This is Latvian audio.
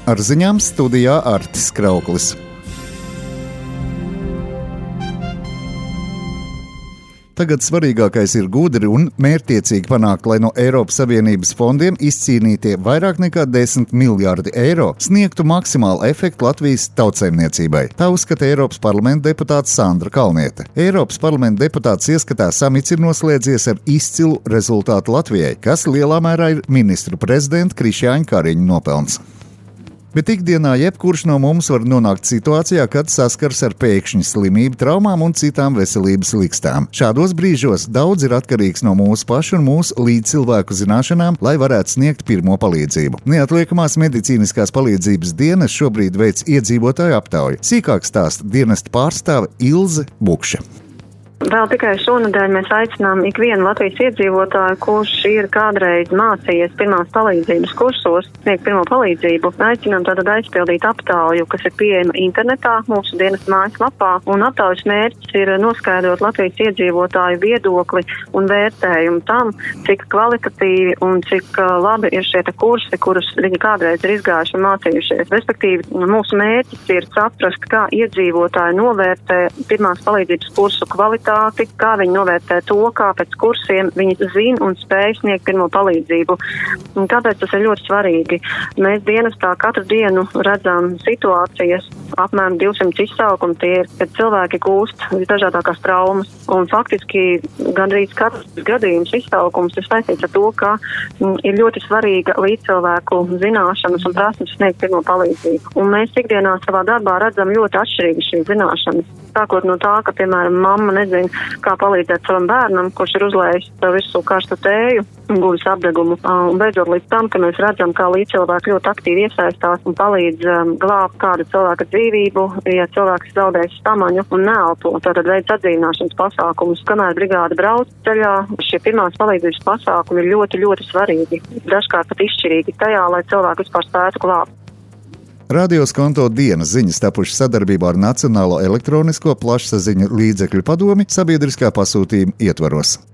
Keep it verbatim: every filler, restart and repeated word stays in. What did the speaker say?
Ar ziņām studijā Artis Krauklis. Tagad svarīgākais ir gudri un mērķtiecīgi panākt, lai no Eiropas Savienības fondiem izcīnītie vairāk nekā desmit miljārdi eiro sniegtu maksimālu efektu Latvijas tautsaimniecībai. Tā uzskata Eiropas parlamenta deputāte Sandra Kalniete. Eiropas parlamenta deputātes ieskatā samits ir noslēdzies ar izcilu rezultātu Latvijai, kas lielā mērā ir ministru prezidenta Krišjāņa Kariņa nopelns. Bet ikdienā jebkurš no mums var nonākt situācijā, kad saskars ar pēkšņu slimību, traumām un citām veselības likstām. Šādos brīžos daudz ir atkarīgs no mūsu pašu un mūsu līdzcilvēku zināšanām, lai varētu sniegt pirmo palīdzību. Neatliekamās medicīniskās palīdzības dienas šobrīd veic iedzīvotāju aptauju. Sīkāk stāsta dienesta pārstāve Ilze Bukša. Vēl tikai šonadēļ mēs aicinām ikvienu Latvijas iedzīvotāju, kurš ir kādreiz mācījies pirmās palīdzības kursos, sniegt pirmo palīdzību. Aicinām tātad aizpildīt aptauju, kas ir pieejama internetā, mūsu dienas mājaslapā, un aptaujas mērķis ir noskaidrot Latvijas iedzīvotāju viedokli un vērtējumu tam, cik kvalitatīvi un cik labi ir šie kursi, kurus viņi kādreiz ir izgājuši un mācījušies. Respektīvi, mūsu mērķis ir saprast, kā iedzīvotāji novērtē pirmās palīdzības kursu kvalitāti, kā viņi novērtē to, kā pēc kursiem viņi zina un spēj sniegt pirmo palīdzību. Un kāpēc tas ir ļoti svarīgi? Mēs dienestā katru dienu redzam situācijas, apmēram divsimt izsaukumi tie ir, kad cilvēki gūst visdažādākās traumas. Un faktiski gandrīz katrs gadījums izsaukums ir saistīts ar to, ka m, ir ļoti svarīga līdzcilvēku zināšanas un prasmes sniegt pirmo palīdzību. Un mēs ikdienā savā darbā redzam ļoti atšķirīgas šīs zināšanas. Sākot no tā, ka, piemēram, mamma nezina, kā palīdzēt savam bērnam, kurš ir uzlējis visu karstu tēju un guvis apdegumu. Un beidzot līdz tam, ka mēs redzam, kā līdzcilvēki ļoti aktīvi iesaistās un palīdz um, glābt kādu cilvēka dzīvību, ja cilvēks zaudējis stamaņu un neelpo. Tātad veids atdzīvināšanas pasākumus. Kamēr brigāde brauc ceļā, šie pirmās palīdzības pasākumi ir ļoti, ļoti svarīgi. Dažkārt pat izšķirīgi tajā, lai cilvēku vispār spētu glābt. Radio Skonto dienas ziņas tapušas sadarbībā ar Nacionālo elektronisko plašsaziņu līdzekļu padomi sabiedriskā pasūtījuma ietvaros.